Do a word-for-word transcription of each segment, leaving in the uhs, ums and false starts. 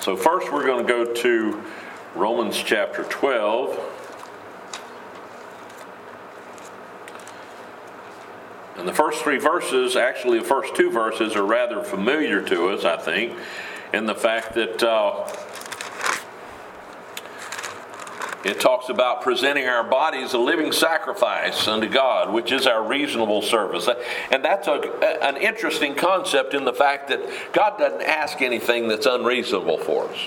So first we're going to go to Romans chapter twelve. And the first three verses, actually the first two verses, are rather familiar to us, I think, in the fact that uh, it talks about presenting our bodies a living sacrifice unto God, which is our reasonable service. And that's a, an interesting concept in the fact that God doesn't ask anything that's unreasonable for us.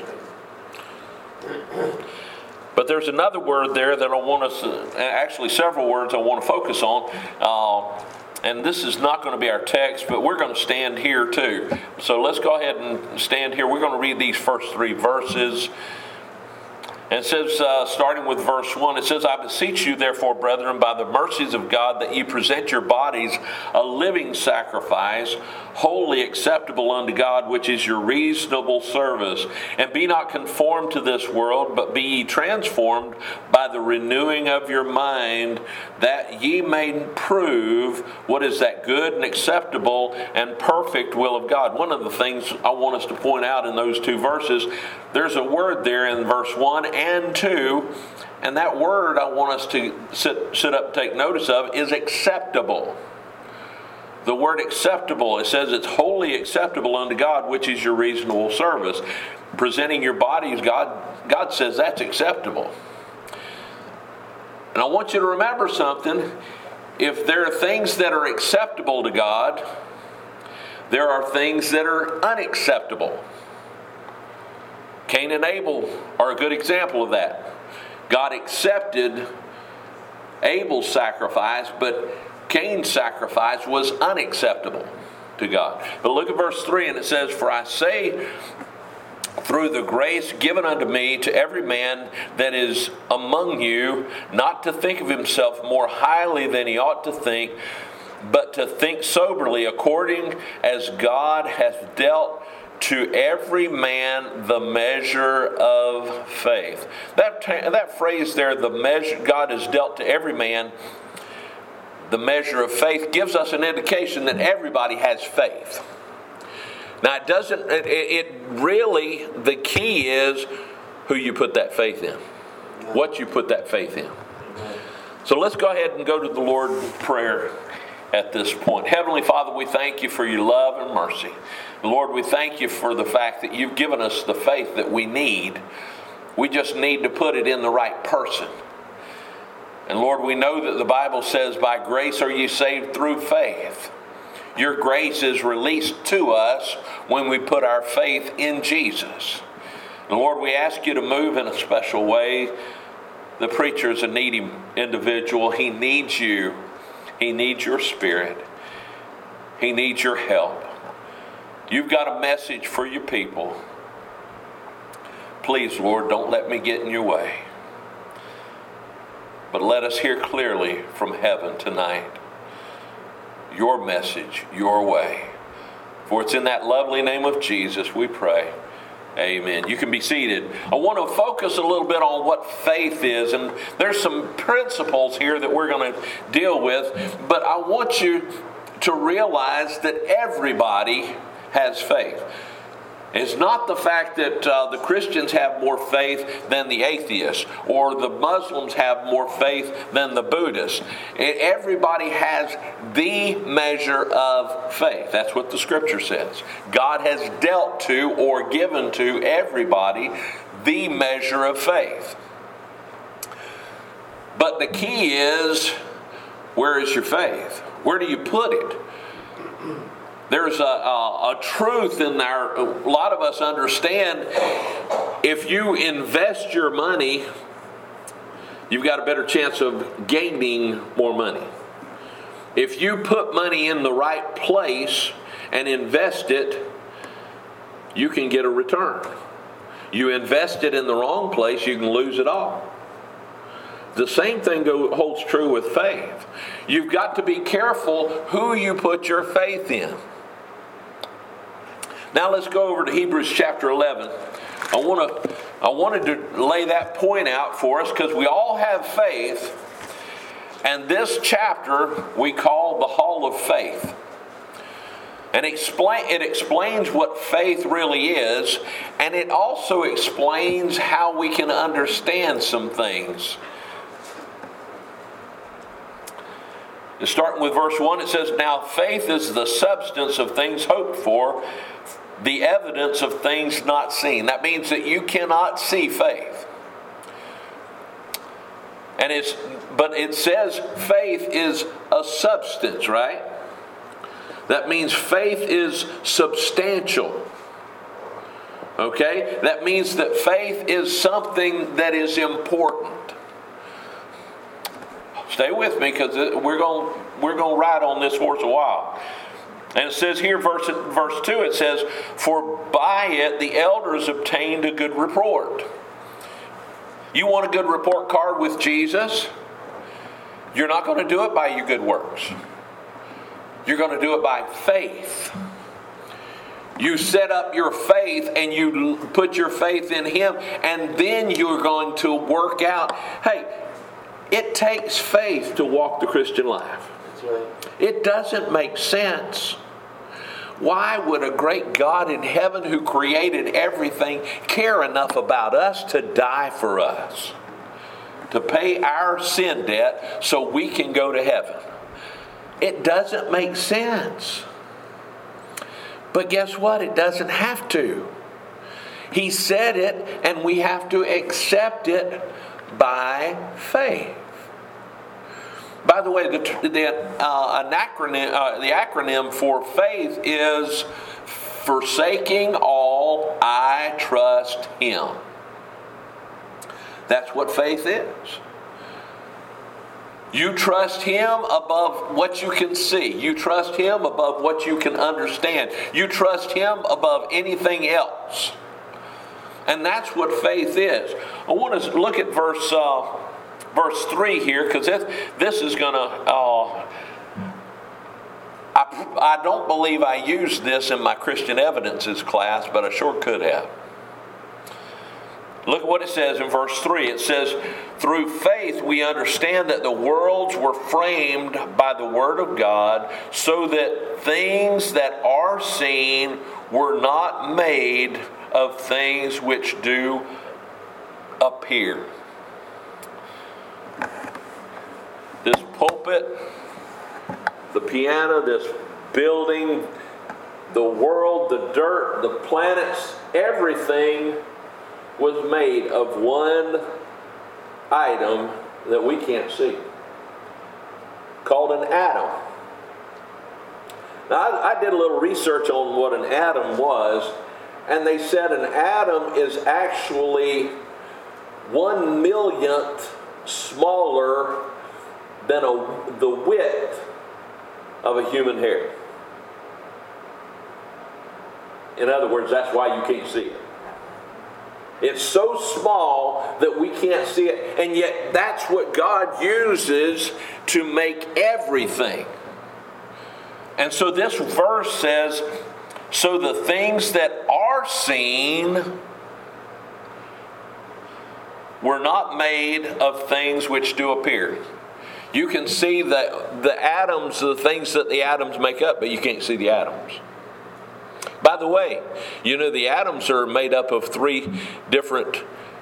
But there's another word there that I want us, to, actually several words I want to focus on. Uh, and this is not going to be our text, but we're going to stand here too. So let's go ahead and stand here. We're going to read these first three verses. And it says, uh, starting with verse one, it says, I beseech you, therefore, brethren, by the mercies of God, that ye present your bodies a living sacrifice, wholly acceptable unto God, which is your reasonable service. And be not conformed to this world, but be ye transformed by the renewing of your mind, that ye may prove what is that good and acceptable and perfect will of God. One of the things I want us to point out in those two verses, there's a word there in verse one and two, and that word I want us to sit, sit up and take notice of is acceptable. The word acceptable, it says it's wholly acceptable unto God, which is your reasonable service. Presenting your bodies, God, God says that's acceptable. And I want you to remember something. If there are things that are acceptable to God, there are things that are unacceptable. Cain and Abel are a good example of that. God accepted Abel's sacrifice, but Cain's sacrifice was unacceptable to God. But look at verse three, and it says, For I say, through the grace given unto me, to every man that is among you, not to think of himself more highly than he ought to think, but to think soberly, according as God hath dealt to every man the measure of faith. That, that phrase there, the measure God has dealt to every man the measure of faith, gives us an indication that everybody has faith. Now it doesn't, it, it really, the key is who you put that faith in. What you put that faith in. So let's go ahead and go to the Lord in prayer at this point. Heavenly Father, we thank you for your love and mercy. Lord, we thank you for the fact that you've given us the faith that we need. We just need to put it in the right person. And Lord, we know that the Bible says, by grace are you saved through faith. Your grace is released to us when we put our faith in Jesus. And Lord, we ask you to move in a special way. The preacher is a needy individual. He needs you. He needs your spirit. He needs your help. You've got a message for your people. Please, Lord, don't let me get in your way. But let us hear clearly from heaven tonight your message, your way. For it's in that lovely name of Jesus we pray. Amen. You can be seated. I want to focus a little bit on what faith is, and there's some principles here that we're going to deal with, but I want you to realize that everybody has faith. It's not the fact that uh, the Christians have more faith than the atheists, or the Muslims have more faith than the Buddhists. It, everybody has the measure of faith. That's what the Scripture says. God has dealt to or given to everybody the measure of faith. But the key is, where is your faith? Where do you put it? There's a, a, a truth in there. A lot of us understand if you invest your money, you've got a better chance of gaining more money. If you put money in the right place and invest it, you can get a return. You invest it in the wrong place, you can lose it all. The same thing go, holds true with faith. You've got to be careful who you put your faith in. Now let's go over to Hebrews chapter eleven. I want to, I wanted to lay that point out for us because we all have faith, and this chapter we call the Hall of Faith. And explain, it explains what faith really is, and it also explains how we can understand some things. Starting with verse one, it says, "Now faith is the substance of things hoped for, the evidence of things not seen." That means that you cannot see faith. And it's, but it says faith is a substance, right? That means faith is substantial. Okay? That means that faith is something that is important. Stay with me, because we're going we're going to ride on this horse a while. And it says here, verse, verse two, it says, "For by it the elders obtained a good report." You want a good report card with Jesus? You're not going to do it by your good works. You're going to do it by faith. You set up your faith and you put your faith in Him, and then you're going to work out. Hey, it takes faith to walk the Christian life. That's right. It doesn't make sense. Why would a great God in heaven who created everything care enough about us to die for us? To pay our sin debt so we can go to heaven? It doesn't make sense. But guess what? It doesn't have to. He said it, and we have to accept it by faith. By the way, the, the, uh, an acronym, uh, the acronym for faith is "Forsaking all, I trust Him." That's what faith is. You trust Him above what you can see. You trust Him above what you can understand. You trust Him above anything else. And that's what faith is. I want to look at verse uh, verse three here, because this, this is going to... Uh, I, I don't believe I used this in my Christian Evidences class, but I sure could have. Look at what it says in verse three. It says, "Through faith we understand that the worlds were framed by the Word of God, so that things that are seen were not made of things which do appear." This pulpit, the piano, this building, the world, the dirt, the planets, everything was made of one item that we can't see, called an atom. Now, I, I did a little research on what an atom was, and they said an atom is actually one millionth smaller than a, the width of a human hair. In other words, that's why you can't see it. It's so small that we can't see it, and yet that's what God uses to make everything. And so this verse says, "So the things that are seen were not made of things which do appear." You can see the, the atoms, the things that the atoms make up, but you can't see the atoms. By the way, you know the atoms are made up of three different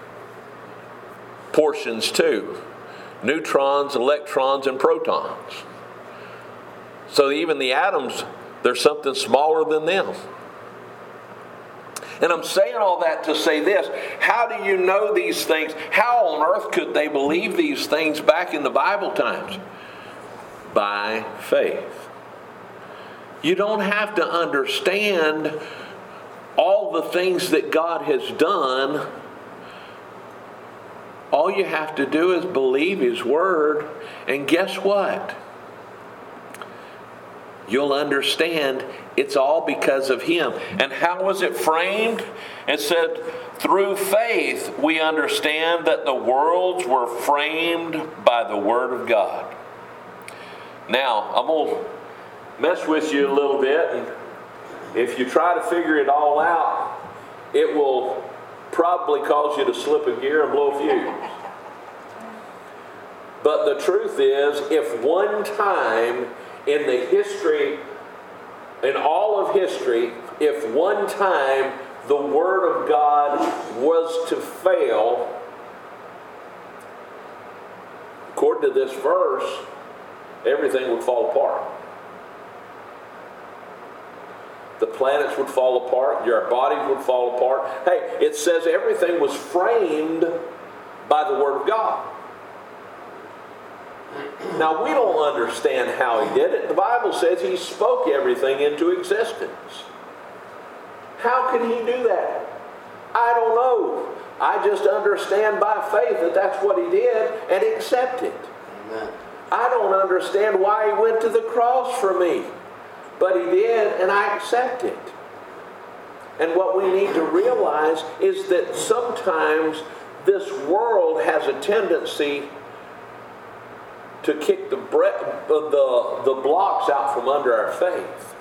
portions too. Neutrons, electrons, and protons. So even the atoms, there's something smaller than them. And I'm saying all that to say this. How do you know these things? How on earth could they believe these things back in the Bible times? By faith. You don't have to understand all the things that God has done. All you have to do is believe His Word. And guess what? You'll understand it's all because of Him. And how was it framed? It said, "Through faith we understand that the worlds were framed by the Word of God." Now, I'm going to mess with you a little bit, and if you try to figure it all out, it will probably cause you to slip a gear and blow a fuse. But the truth is, if one time in the history in all of history, if one time the Word of God was to fail, according to this verse, everything would fall apart. The planets would fall apart. Your bodies would fall apart. Hey, it says everything was framed by the Word of God. Now, we don't understand how He did it. The Bible says He spoke everything into existence. How can He do that? I don't know. I just understand by faith that that's what He did and accept it. Amen. I don't understand why He went to the cross for me. But He did, and I accept it. And what we need to realize is that sometimes this world has a tendency to kick the, bre- the, the blocks out from under our faith.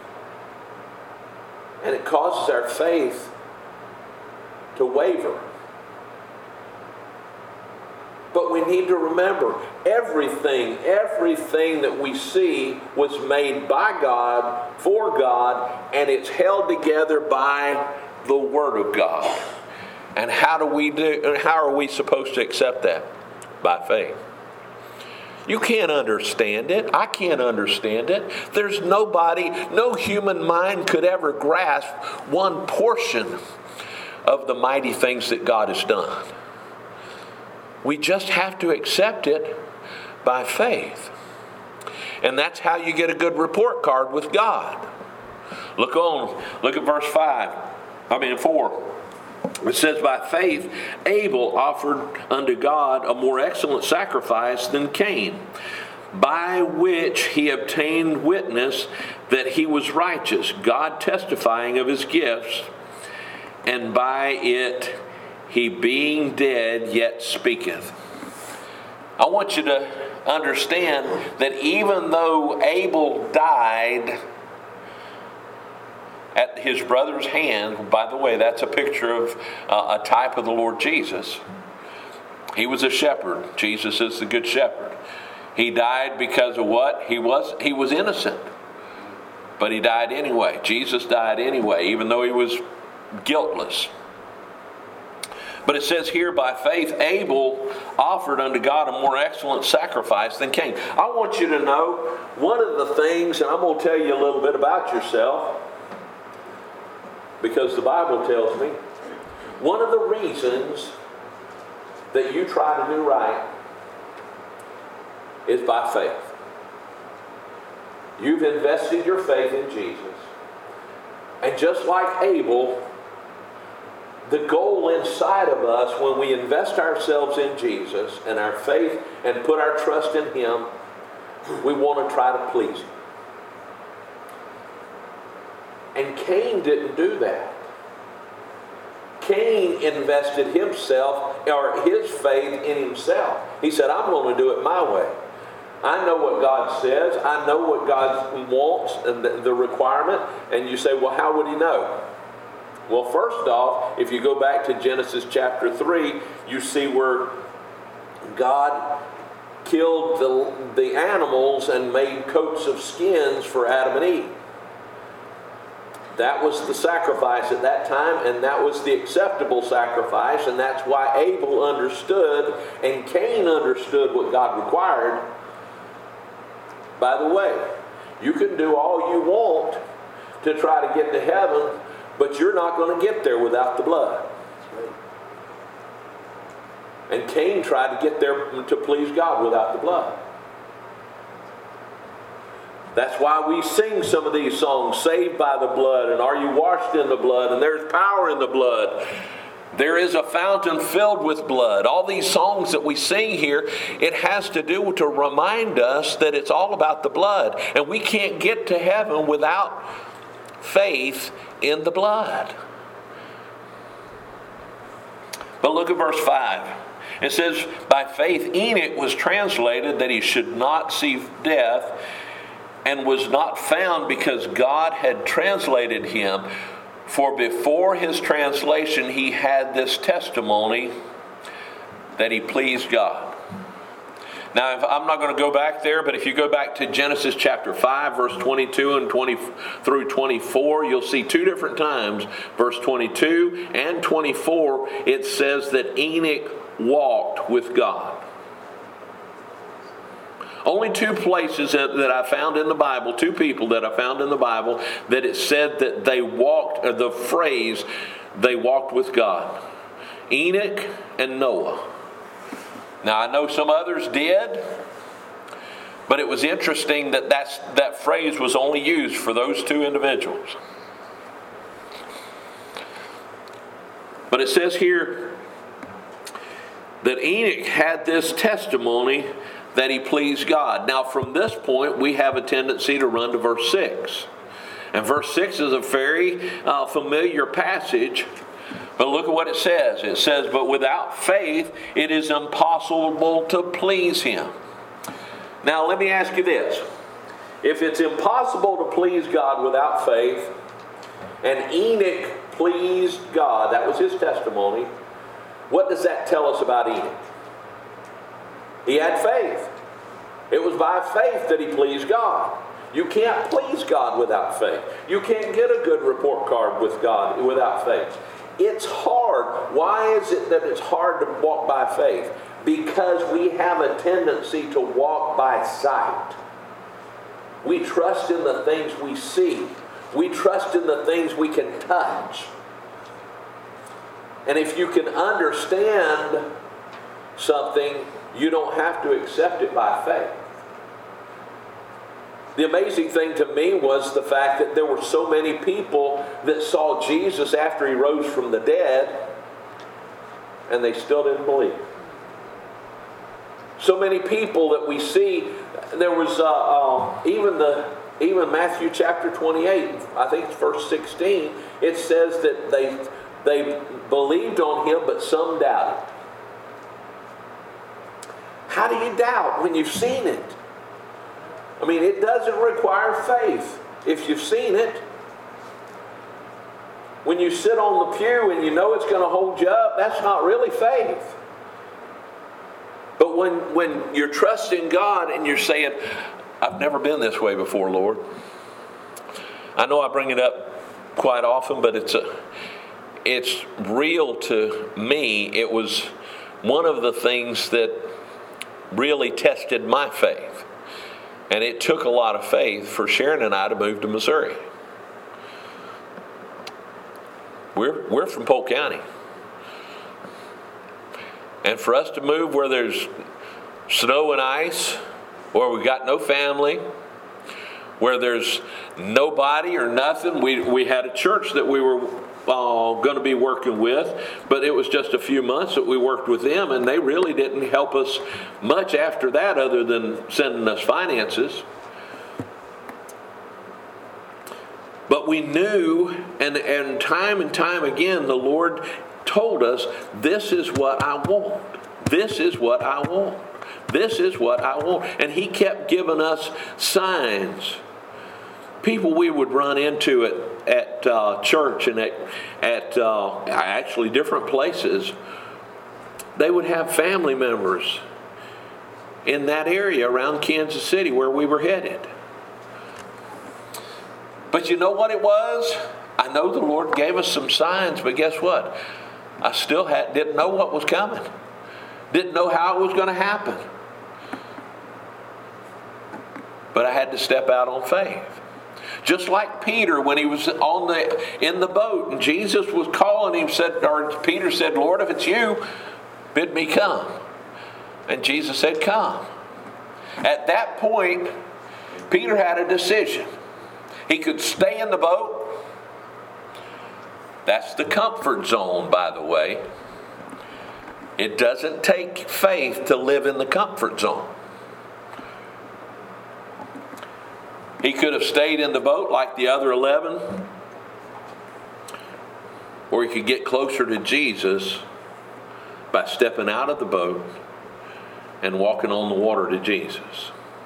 And it causes our faith to waver. But we need to remember, everything, everything that we see was made by God, for God, and it's held together by the Word of God. And how do we do? How are we supposed to accept that? By faith. You can't understand it. I can't understand it. There's nobody, no human mind could ever grasp one portion of the mighty things that God has done. We just have to accept it by faith. And that's how you get a good report card with God. Look on, look at verse five. I mean four. It says, by faith Abel offered unto God a more excellent sacrifice than Cain, by which he obtained witness that he was righteous, God testifying of his gifts, and by it he being dead yet speaketh. I want you to understand that even though Abel died at his brother's hand, by the way, that's a picture of uh, a type of the Lord Jesus. He was a shepherd. Jesus is the good shepherd. He died because of what? He was, he was innocent. But he died anyway. Jesus died anyway, even though he was guiltless. But it says here, by faith, Abel offered unto God a more excellent sacrifice than Cain. I want you to know one of the things, and I'm going to tell you a little bit about yourself, because the Bible tells me, one of the reasons that you try to do right is by faith. You've invested your faith in Jesus. And just like Abel, the goal inside of us when we invest ourselves in Jesus and our faith and put our trust in Him, we want to try to please Him. And Cain didn't do that. Cain invested himself, or his faith in himself. He said, I'm going to do it my way. I know what God says. I know what God wants and the, the requirement. And you say, well, how would he know? Well, first off, if you go back to Genesis chapter three, you see where God killed the, the animals and made coats of skins for Adam and Eve. That was the sacrifice at that time, and that was the acceptable sacrifice, and that's why Abel understood and Cain understood what God required. By the way, you can do all you want to try to get to heaven, but you're not going to get there without the blood. And Cain tried to get there to please God without the blood. That's why we sing some of these songs, Saved by the Blood, and Are You Washed in the Blood, and There's Power in the Blood. There is a fountain filled with blood. All these songs that we sing here, it has to do to remind us that it's all about the blood. And we can't get to heaven without faith in the blood. But look at verse five. It says, by faith Enoch was translated that he should not see death, and was not found because God had translated him. For before his translation he had this testimony that he pleased God. Now, if, I'm not going to go back there, but if you go back to Genesis chapter five, verse twenty-two and twenty through twenty-four, you'll see two different times, verse twenty-two and twenty-four, it says that Enoch walked with God. Only two places that, that I found in the Bible, two people that I found in the Bible, that it said that they walked, or the phrase, they walked with God. Enoch and Noah. Now, I know some others did, but it was interesting that that's, that phrase was only used for those two individuals. But it says here that Enoch had this testimony that he pleased God. Now, from this point, we have a tendency to run to verse six. And verse six is a very uh, familiar passage. But look at what it says. It says, but without faith, it is impossible to please Him. Now, let me ask you this. If it's impossible to please God without faith, and Enoch pleased God, that was his testimony, what does that tell us about Enoch? He had faith. It was by faith that he pleased God. You can't please God without faith. You can't get a good report card with God without faith. It's hard. Why is it that it's hard to walk by faith? Because we have a tendency to walk by sight. We trust in the things we see. We trust in the things we can touch. And if you can understand something, you don't have to accept it by faith. The amazing thing to me was the fact that there were so many people that saw Jesus after He rose from the dead, and they still didn't believe. So many people that we see, there was uh, uh, even the even Matthew chapter twenty-eight, I think it's verse sixteen, it says that they they believed on Him, but some doubted. How do you doubt when you've seen it? I mean, it doesn't require faith if you've seen it. When you sit on the pew and you know it's going to hold you up, that's not really faith. But when, when you're trusting God and you're saying, I've never been this way before, Lord. I know I bring it up quite often, but it's a, it's real to me. It was one of the things that really tested my faith. And it took a lot of faith for Sharon and I to move to Missouri. We're, we're from Polk County. And for us to move where there's snow and ice, where we got no family, where there's nobody or nothing, we, we had a church that we were uh, going to be working with, but it was just a few months that we worked with them, and they really didn't help us much after that other than sending us finances. But we knew, and, and time and time again, the Lord told us, this is what I want. This is what I want. This is what I want. And He kept giving us signs. People we would run into at, at uh, church and at, at uh, actually different places, they would have family members in that area around Kansas City where we were headed. But you know what it was? I know the Lord gave us some signs, but guess what? I still had, didn't know what was coming. Didn't know how it was going to happen. But I had to step out on faith. Just like Peter when he was on the in the boat and Jesus was calling him, said, or Peter said, Lord, if it's you, bid me come. And Jesus said, come. At that point, Peter had a decision. He could stay in the boat. That's the comfort zone, by the way. It doesn't take faith to live in the comfort zone. He could have stayed in the boat like the other eleven, or he could get closer to Jesus by stepping out of the boat and walking on the water to Jesus.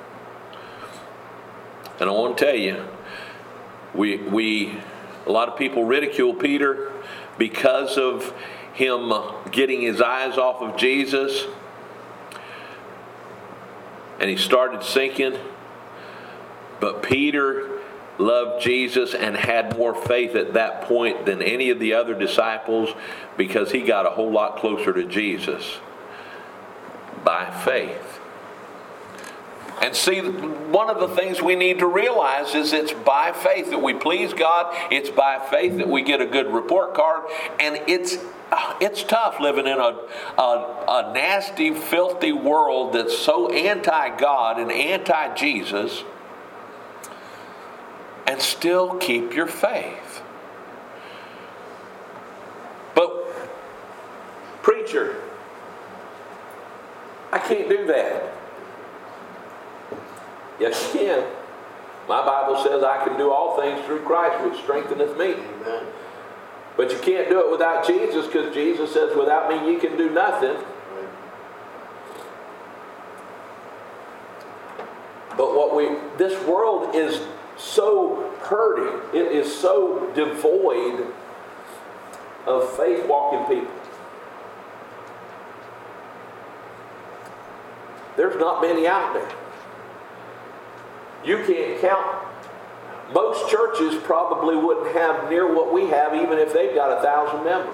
And I want to tell you, we we a lot of people ridicule Peter because of him getting his eyes off of Jesus. and he started sinking. But Peter loved Jesus and had more faith at that point than any of the other disciples, because he got a whole lot closer to Jesus by faith. And see, one of the things we need to realize is it's by faith that we please God. It's by faith that we get a good report card. And it's it's tough living in a, a, a nasty, filthy world that's so anti-God and anti-Jesus, and still keep your faith. But, preacher, I can't do that. Yes, you can. My Bible says I can do all things through Christ, which strengtheneth me. Amen. But you can't do it without Jesus, because Jesus says, without me you can do nothing. Right. But what we, this world is so hurting. It is so devoid of faith-walking people. There's not many out there. You can't count. Most churches probably wouldn't have near what we have, even if they've got a thousand members.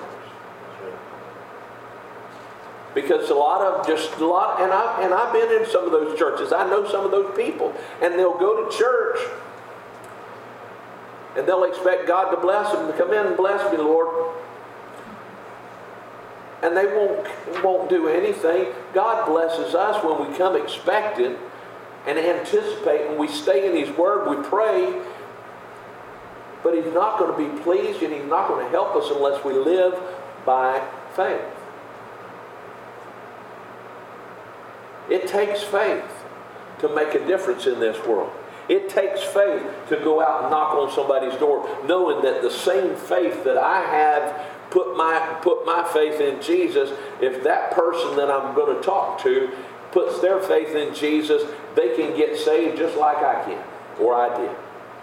Because a lot of just a lot, and I and I've been in some of those churches. I know some of those people, and they'll go to church, and they'll expect God to bless them, to come in and bless me, Lord. And they won't won't do anything. God blesses us when we come expecting and anticipate, and we stay in His Word, we pray. But He's not going to be pleased, and He's not going to help us unless we live by faith. It takes faith to make a difference in this world. It takes faith to go out and knock on somebody's door, knowing that the same faith that I have put my put my faith in Jesus, if that person that I'm going to talk to puts their faith in Jesus, they can get saved just like I can, or I did.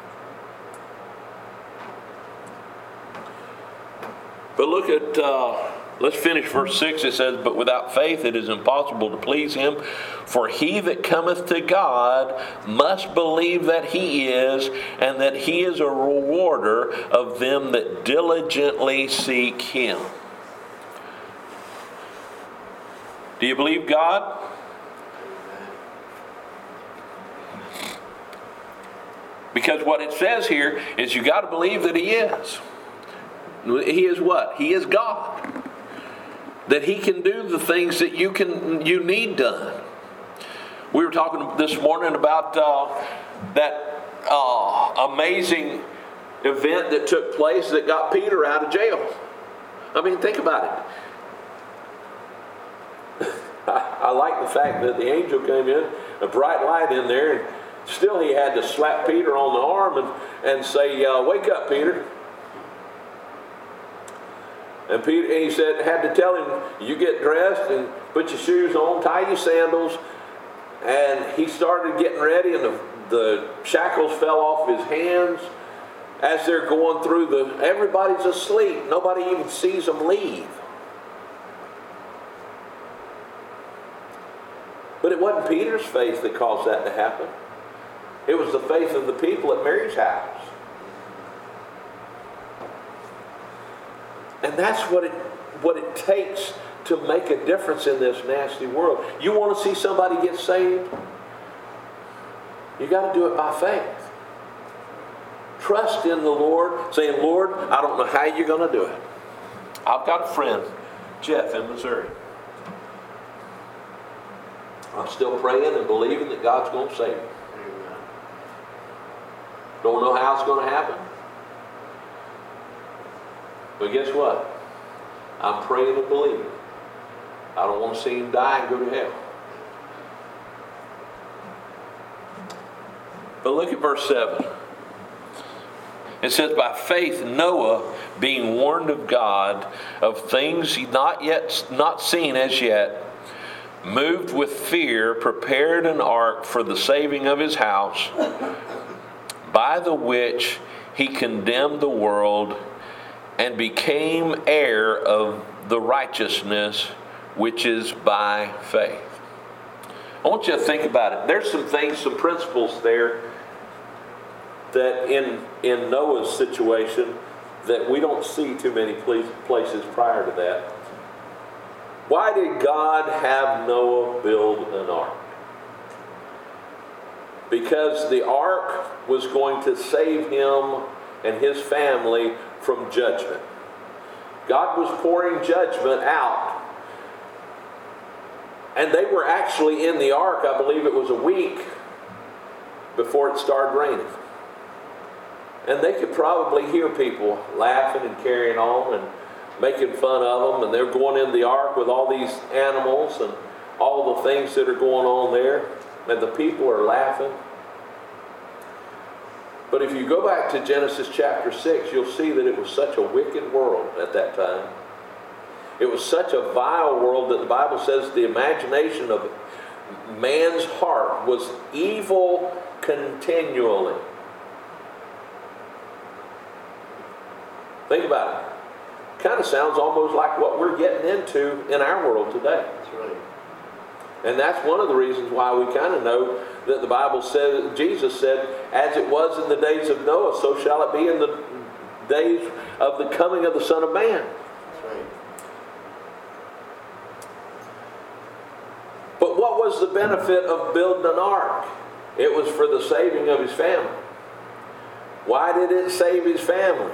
But look at, uh, let's finish verse six. It says, but without faith it is impossible to please Him. For he that cometh to God must believe that He is, and that He is a rewarder of them that diligently seek Him. Do you believe God? Because what it says here is you got to believe that He is. He is what? He is God. That He can do the things that you can you need done. We were talking this morning about uh, that uh, amazing event that took place that got Peter out of jail. I mean, think about it. I, I like the fact that the angel came in, a bright light in there, and still he had to slap Peter on the arm and, and say, uh, wake up, Peter. And Peter, and he said, had to tell him, you get dressed and put your shoes on, tie your sandals. And he started getting ready, and the, the shackles fell off his hands as they're going through the, everybody's asleep. Nobody even sees them leave. But it wasn't Peter's faith that caused that to happen. It was the faith of the people at Mary's house. And that's what it what it takes to make a difference in this nasty world. You want to see somebody get saved? You got to do it by faith. Trust in the Lord, saying, Lord, I don't know how you're going to do it. I've got a friend, Jeff, in Missouri. I'm still praying and believing that God's going to save him. Don't know how it's going to happen. But guess what? I'm praying and believing. I don't want to see him die and go to hell. But look at verse seven. It says, by faith Noah, being warned of God of things not yet not seen as yet, moved with fear, prepared an ark for the saving of his house, by the which he condemned the world, and became heir of the righteousness which is by faith. I want you to think about it. There's some things, some principles there that in, in Noah's situation that we don't see too many places prior to that. Why did God have Noah build an ark? Because the ark was going to save him and his family from judgment. God was pouring judgment out. And they were actually in the ark, I believe it was a week before it started raining. And they could probably hear people laughing and carrying on and making fun of them. And they're going in the ark with all these animals and all the things that are going on there. And the people are laughing. But if you go back to Genesis chapter six, you'll see that it was such a wicked world at that time. It was such a vile world that the Bible says the imagination of man's heart was evil continually. Think about it. Kind of sounds almost like what we're getting into in our world today. That's right. And that's one of the reasons why we kind of know that the Bible says, Jesus said, as it was in the days of Noah, so shall it be in the days of the coming of the Son of Man. That's right. But what was the benefit of building an ark? It was for the saving of his family. Why did it save his family?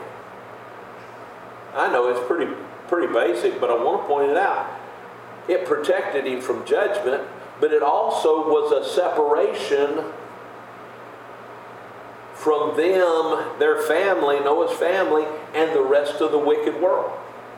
I know it's pretty, pretty basic, but I want to point it out. It protected him from judgment, but it also was a separation from them, their family, Noah's family, and the rest of the wicked world.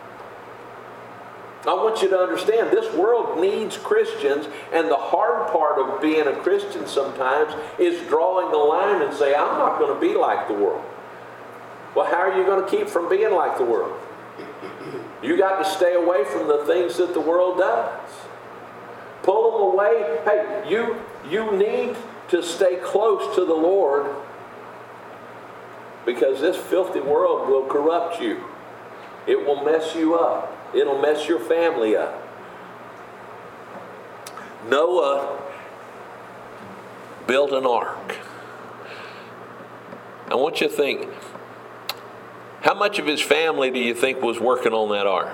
I want you to understand, this world needs Christians, and the hard part of being a Christian sometimes is drawing the line and say, I'm not going to be like the world. Well, how are you going to keep from being like the world? You got to stay away from the things that the world does. Pull them away. Hey, you, you need to stay close to the Lord, because this filthy world will corrupt you. It will mess you up. It'll mess your family up. Noah built an ark. I want you to think, how much of his family do you think was working on that ark?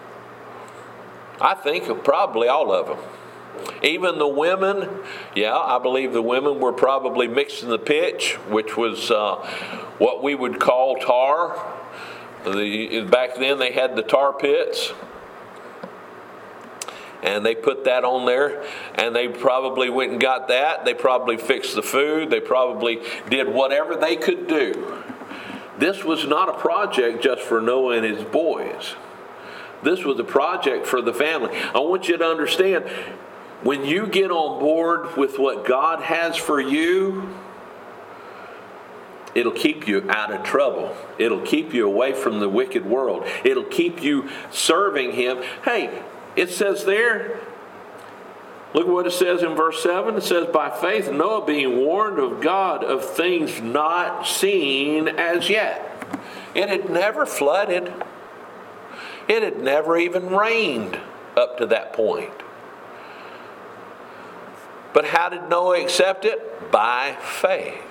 I think probably all of them. Even the women, yeah, I believe the women were probably mixing the pitch, which was uh, what we would call tar. The, back then they had the tar pits. And they put that on there, and they probably went and got that. They probably fixed the food. They probably did whatever they could do. This was not a project just for Noah and his boys. This was a project for the family. I want you to understand, when you get on board with what God has for you, it'll keep you out of trouble. It'll keep you away from the wicked world. It'll keep you serving Him. Hey, it says there, look what it says in verse seven. It says, by faith Noah, being warned of God of things not seen as yet. It had never flooded. It had never even rained up to that point. But how did Noah accept it? By faith.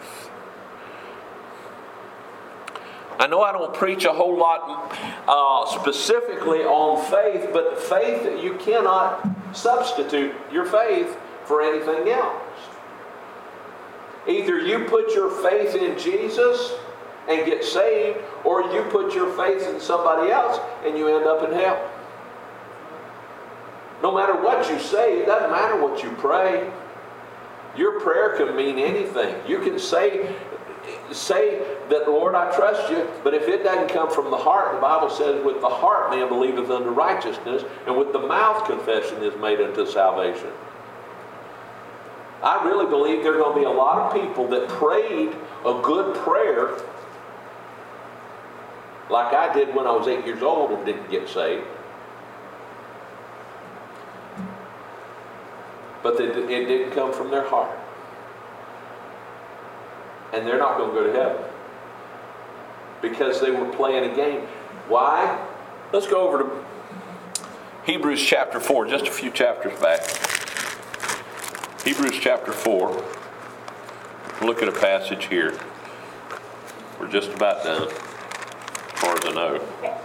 I know I don't preach a whole lot uh, specifically on faith, but faith, you cannot substitute your faith for anything else. Either you put your faith in Jesus and get saved, or you put your faith in somebody else and you end up in hell. No matter what you say, it doesn't matter what you pray. Your prayer can mean anything. You can say, say that, Lord, I trust you, but if it doesn't come from the heart, the Bible says, with the heart man believeth unto righteousness, and with the mouth confession is made unto salvation. I really believe there are going to be a lot of people that prayed a good prayer like I did when I was eight years old and didn't get saved. But they, it didn't come from their heart. And they're not going to go to heaven. Because they were playing a game. Why? Let's go over to Hebrews chapter four, just a few chapters back. Hebrews chapter four. Look at a passage here. We're just about done, as far as I know.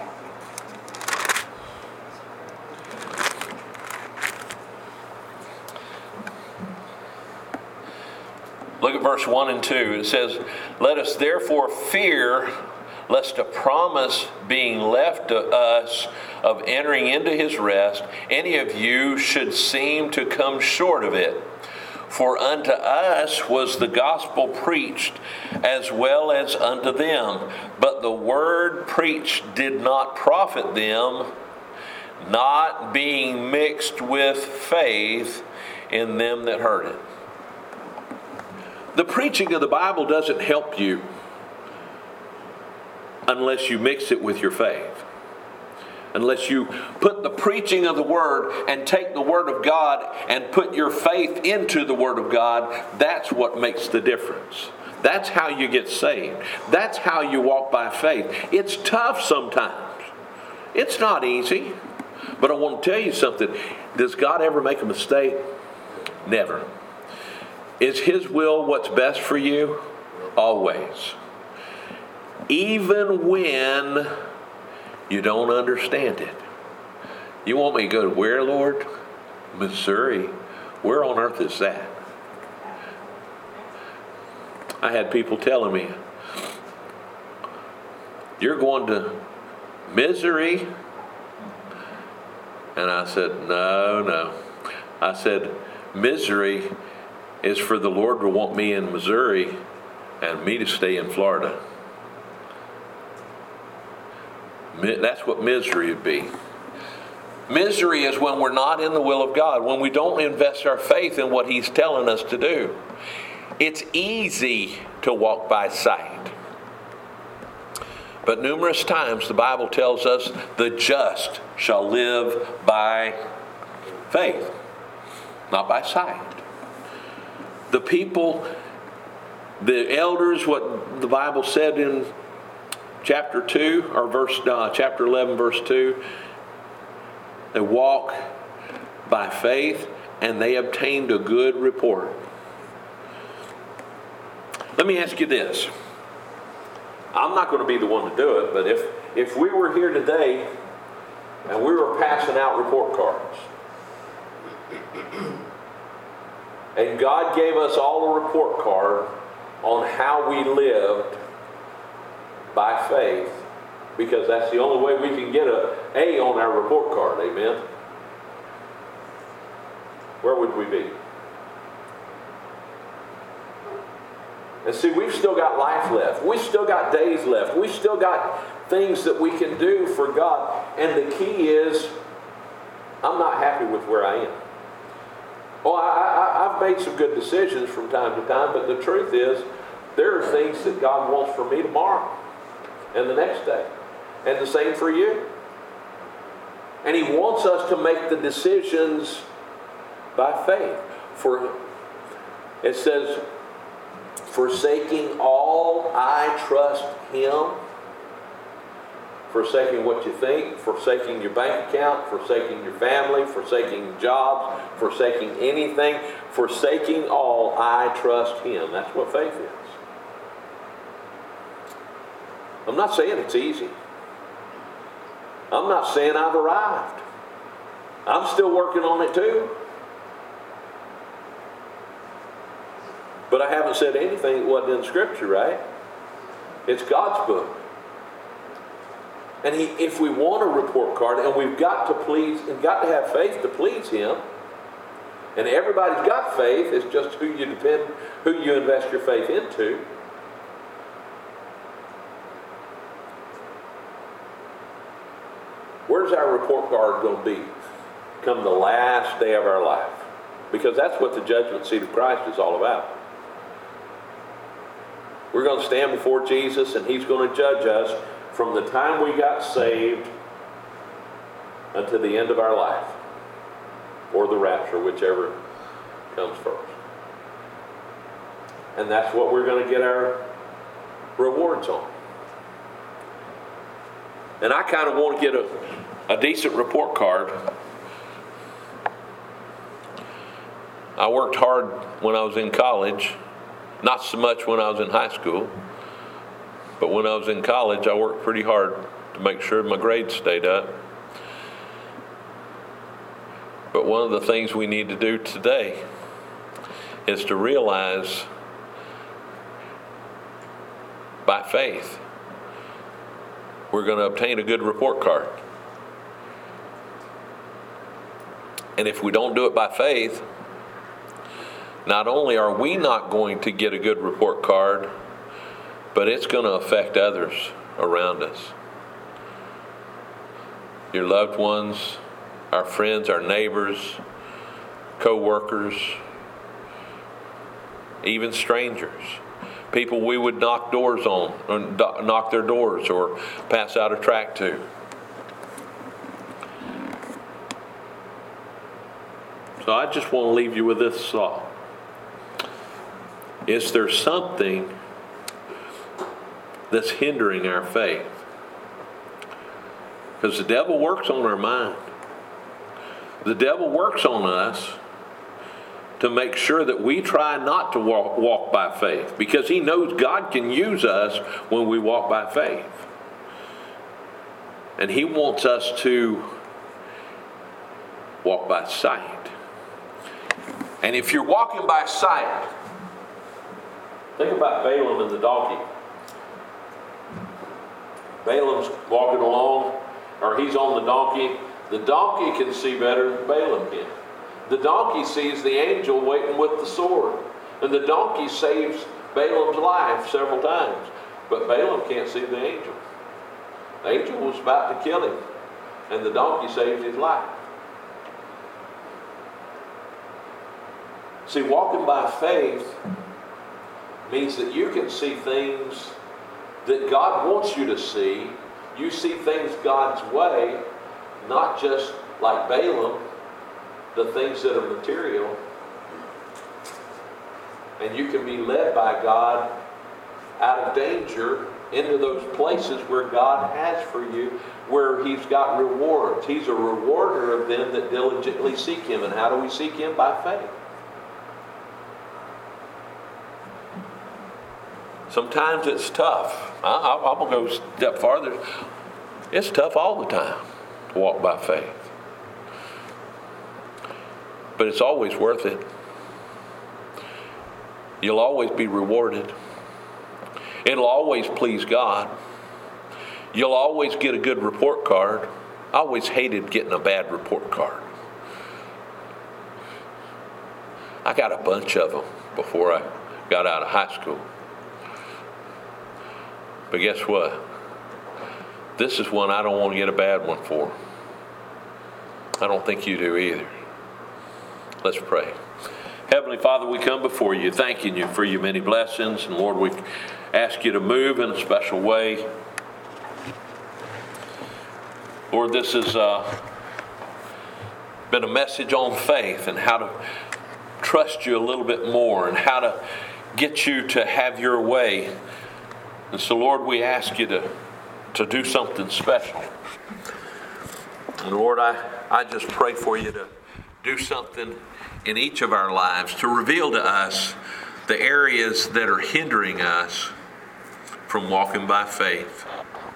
Look at verse one and two. It says, "Let us therefore fear, lest a promise being left to us of entering into his rest, any of you should seem to come short of it. For unto us was the gospel preached, as well as unto them. But the word preached did not profit them, not being mixed with faith in them that heard it." The preaching of the Bible doesn't help you unless you mix it with your faith. Unless you put the preaching of the Word and take the Word of God and put your faith into the Word of God, that's what makes the difference. That's how you get saved. That's how you walk by faith. It's tough sometimes. It's not easy. But I want to tell you something. Does God ever make a mistake? Never. Is His will what's best for you? Always. Even when you don't understand it. You want me to go to where, Lord? Missouri. Where on earth is that? I had people telling me, "You're going to Missouri?" And I said, no, no. I said, Missouri is for the Lord to want me in Missouri and me to stay in Florida. That's what misery would be. Misery is when we're not in the will of God, when we don't invest our faith in what He's telling us to do. It's easy to walk by sight. But numerous times the Bible tells us the just shall live by faith, not by sight. The people, the elders, what the Bible said in chapter two, or verse uh, chapter eleven, verse two, they walk by faith and they obtained a good report. Let me ask you this. I'm not going to be the one to do it, but if, if we were here today and we were passing out report cards, and God gave us all a report card on how we lived by faith, because that's the only way we can get a A on our report card, amen? Where would we be? And see, we've still got life left. We've still got days left. We've still got things that we can do for God. And the key is, I'm not happy with where I am. Well, I, I, I've made some good decisions from time to time, but the truth is, there are things that God wants for me tomorrow and the next day. And the same for you. And He wants us to make the decisions by faith. For it says, forsaking all, I trust Him. Forsaking what you think, forsaking your bank account, forsaking your family, forsaking jobs, forsaking anything, forsaking all, I trust Him. That's what faith is. I'm not saying it's easy. I'm not saying I've arrived. I'm still working on it too. But I haven't said anything that wasn't in Scripture, right? It's God's book. And he, if we want a report card, and we've got to please, and got to have faith to please Him, and everybody's got faith, it's just who you depend, who you invest your faith into. Where's our report card going to be come the last day of our life? Because that's what the judgment seat of Christ is all about. We're going to stand before Jesus, and He's going to judge us from the time we got saved until the end of our life, or the rapture, whichever comes first. And that's what we're going to get our rewards on. And I kind of want to get a, a decent report card. I worked hard when I was in college, not so much when I was in high school, but when I was in college, I worked pretty hard to make sure my grades stayed up. But one of the things we need to do today is to realize by faith we're going to obtain a good report card. And if we don't do it by faith, not only are we not going to get a good report card, but it's going to affect others around us. Your loved ones, our friends, our neighbors, co-workers, even strangers. People we would knock doors on, or knock their doors or pass out a tract to. So I just want to leave you with this thought. Is there something that's hindering our faith? Because the devil works on our mind. The devil works on us to make sure that we try not to walk, walk by faith, because he knows God can use us when we walk by faith. And he wants us to walk by sight. And if you're walking by sight, think about Balaam and the donkey. Balaam's walking along, or he's on the donkey. The donkey can see better than Balaam can. The donkey sees the angel waiting with the sword. And the donkey saves Balaam's life several times. But Balaam can't see the angel. The angel was about to kill him. And the donkey saved his life. See, walking by faith means that you can see things that God wants you to see. You see things God's way, not just like Balaam, the things that are material. And you can be led by God out of danger into those places where God has for you, where he's got rewards. He's a rewarder of them that diligently seek him. And how do we seek him? By faith. Sometimes it's tough. I, I, I'm going to go a step farther. It's tough all the time to walk by faith. But it's always worth it. You'll always be rewarded. It'll always please God. You'll always get a good report card. I always hated getting a bad report card. I got a bunch of them before I got out of high school. But guess what? This is one I don't want to get a bad one for. I don't think you do either. Let's pray. Heavenly Father, we come before you, thanking you for your many blessings. And Lord, we ask you to move in a special way. Lord, this has uh, been a message on faith and how to trust you a little bit more and how to get you to have your way. And so, Lord, we ask you to, to do something special. And Lord, I, I just pray for you to do something in each of our lives to reveal to us the areas that are hindering us from walking by faith.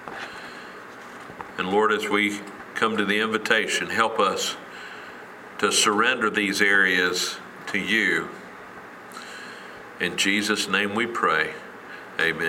And Lord, as we come to the invitation, help us to surrender these areas to you. In Jesus' name we pray. Amen.